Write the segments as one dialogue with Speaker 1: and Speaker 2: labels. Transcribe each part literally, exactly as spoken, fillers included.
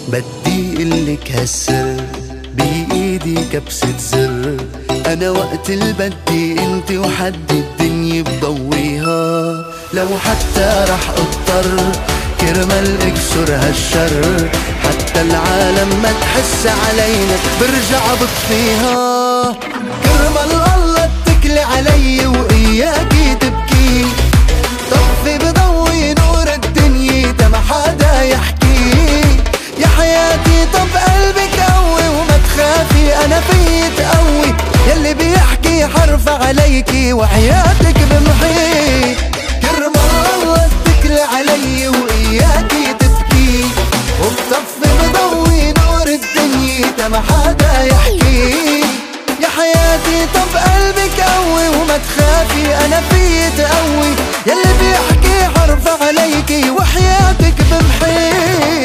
Speaker 1: بدي قلك هالسر بإيدي كبسة زر، أنا وقت البدي انت وحد الدنيا بضويها. لو حتى رح اضطر كرمال اكسر هالشر، حتى العالم ما تحس علينا برجع بطفيها. كرمال الله اتكلي علي وإياكي تبكي، طفي بضوي نور الدنيا تما حدا يحكي. يا حياتي طب قلبك قوي وما تخافي انا فيي تقوي، يلي بيحكي حرف عليكي وحياتك بمحي. كرمال الله اتكلي علي وإياكي تبكي، وبطفي بضوي نور الدنيا تما حدا يحكي. يا حياتي طب قلبك قوي وما تخافي انا فيي تقوي، يلي بيحكي حرف عليكي وحياتك بمحي.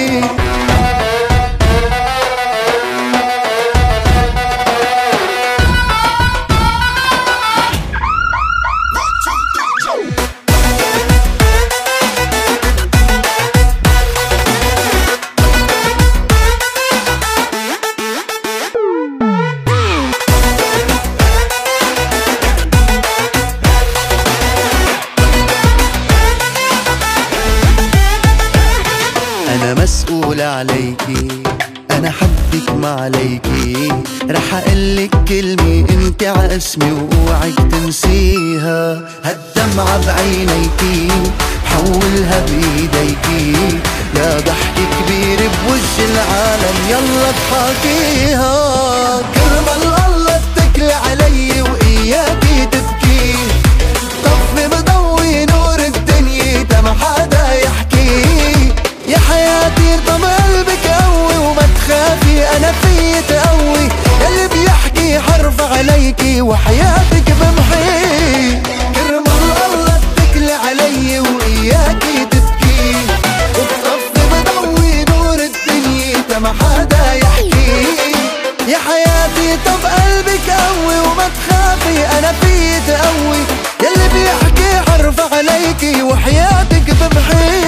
Speaker 1: أنا مسؤول عليكي، أنا حدك ما عليكي. رح أقلك كلمة انت عاسمي وأوعك تنسيها. هالدمعة بعينيكي حولها بإيديكي، يا ضحك كبير بوجه العالم يلا اضحكيها. كرمال الله اتكلي علي وإياكي تبكي، طفي بضوي نور الدنيا تما حدا يحكي. يا حياتي طب قلبك قوي وما تخافي انا فيي تقوي، يلي بيحكي حرف عليكي وحياتك بمحي. كرمال الله اتكلي علي وإياكي تبكي، وبطفي بضوي نور الدنيا تما حدا يحكي. يا حياتي طب قلبك قوي وما تخافي انا فيي تقوي، يلي بيحكي حرف عليكي وحياتك بمحي.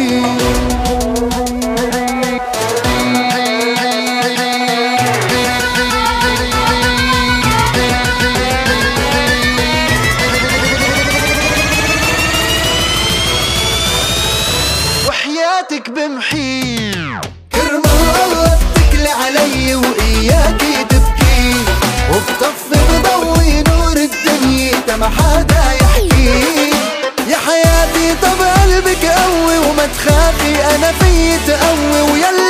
Speaker 1: وحياتك بمحي. كرمال الله اتكلي علي وإياكي تبكي، وبطفي بضوي نور الدنيا تما حدا يحكي. يا حياتي طب قلبك قوي وما تخافي انا فيي تقوي، ويلا